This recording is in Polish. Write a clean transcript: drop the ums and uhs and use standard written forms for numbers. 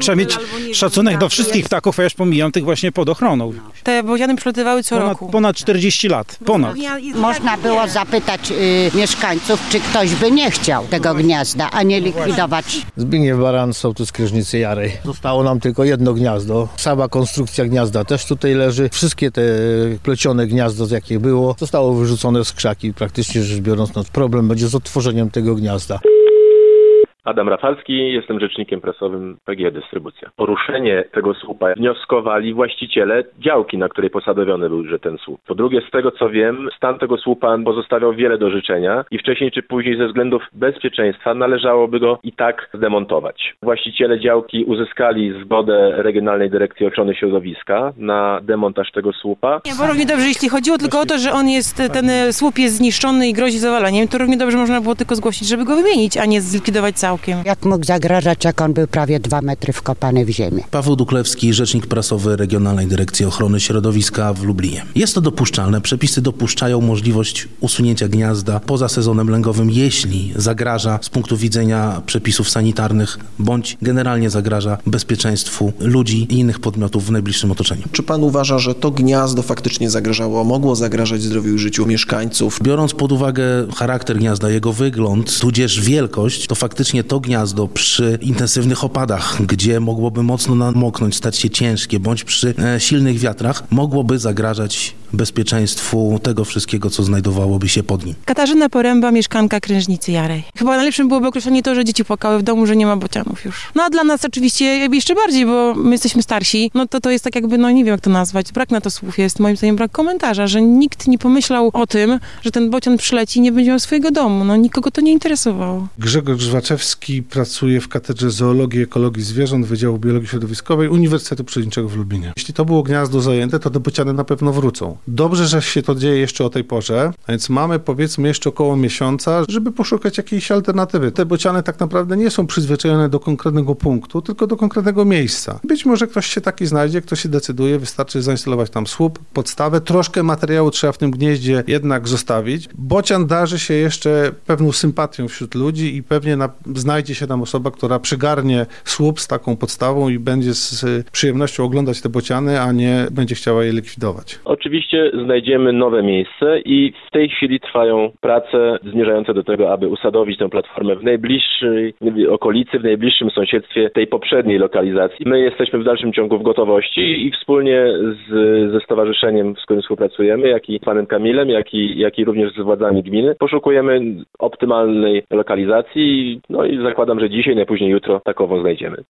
trzeba mieć szacunek do wszystkich ptaków, a ja już pomijam tych właśnie pod ochroną. Te bociany przylatywały co roku. Ponad 40 lat. Ponad. Można było zapytać mieszkańców, czy ktoś by nie chciał tego gniazda, a nie likwidować. Zbigniew Baran, sołtys Kryżnicy Jarej. Zostało nam tylko jedno gniazdo. Sama konstrukcja gniazda też tutaj leży. Wszystkie te plecione gniazdo, z jakich było, zostało wyrzucone z krzaki. Praktycznie rzecz biorąc, no, problem będzie z odtworzeniem tego gniazda. Adam Rafalski, jestem rzecznikiem prasowym PGE Dystrybucja. Poruszenie tego słupa wnioskowali właściciele działki, na której posadowiony był ten słup. Po drugie, z tego co wiem, stan tego słupa pozostawiał wiele do życzenia i wcześniej czy później ze względów bezpieczeństwa należałoby go i tak zdemontować. Właściciele działki uzyskali zgodę Regionalnej Dyrekcji Ochrony Środowiska na demontaż tego słupa. Nie, bo równie dobrze, jeśli chodziło tylko o to, że ten słup jest zniszczony i grozi zawalaniem, to równie dobrze można było tylko zgłosić, żeby go wymienić, a nie zlikwidować cały. Jak mógł zagrażać, jak on był prawie 2 metry wkopany w ziemię. Paweł Duklewski, rzecznik prasowy Regionalnej Dyrekcji Ochrony Środowiska w Lublinie. Jest to dopuszczalne. Przepisy dopuszczają możliwość usunięcia gniazda poza sezonem lęgowym, jeśli zagraża z punktu widzenia przepisów sanitarnych, bądź generalnie zagraża bezpieczeństwu ludzi i innych podmiotów w najbliższym otoczeniu. Czy pan uważa, że to gniazdo faktycznie mogło zagrażać zdrowiu i życiu mieszkańców? Biorąc pod uwagę charakter gniazda, jego wygląd, tudzież wielkość, to faktycznie to gniazdo przy intensywnych opadach, gdzie mogłoby mocno namoknąć, stać się ciężkie, bądź przy silnych wiatrach, mogłoby zagrażać bezpieczeństwu tego wszystkiego, co znajdowałoby się pod nim. Katarzyna Poręba, mieszkanka Krężnicy Jarej. Chyba najlepszym byłoby określenie to, że dzieci płakały w domu, że nie ma bocianów już. No a dla nas oczywiście jeszcze bardziej, bo my jesteśmy starsi, no to jest tak jakby, no nie wiem jak to nazwać, brak na to słów jest, moim zdaniem brak komentarza, że nikt nie pomyślał o tym, że ten bocian przyleci i nie będzie miał swojego domu. No nikogo to nie interesowało. Grzegorz Żwaczewski pracuje w Katedrze Zoologii i Ekologii Zwierząt Wydziału Biologii Środowiskowej Uniwersytetu Przyrodniczego w Lublinie. Jeśli to było gniazdo zajęte, to te bociany na pewno wrócą. Dobrze, że się to dzieje jeszcze o tej porze, a więc mamy powiedzmy jeszcze około miesiąca, żeby poszukać jakiejś alternatywy. Te bociany tak naprawdę nie są przyzwyczajone do konkretnego punktu, tylko do konkretnego miejsca. Być może ktoś się taki znajdzie, ktoś się decyduje, wystarczy zainstalować tam słup, podstawę, troszkę materiału trzeba w tym gnieździe jednak zostawić. Bocian darzy się jeszcze pewną sympatią wśród ludzi i pewnie znajdzie się tam osoba, która przygarnie słup z taką podstawą i będzie z przyjemnością oglądać te bociany, a nie będzie chciała je likwidować. Oczywiście znajdziemy nowe miejsce i w tej chwili trwają prace zmierzające do tego, aby usadowić tę platformę w najbliższej okolicy, w najbliższym sąsiedztwie tej poprzedniej lokalizacji. My jesteśmy w dalszym ciągu w gotowości i wspólnie ze stowarzyszeniem, z którym współpracujemy, jak i z panem Kamilem, jak i również z władzami gminy, poszukujemy optymalnej lokalizacji, no i zakładam, że dzisiaj, najpóźniej jutro takową znajdziemy.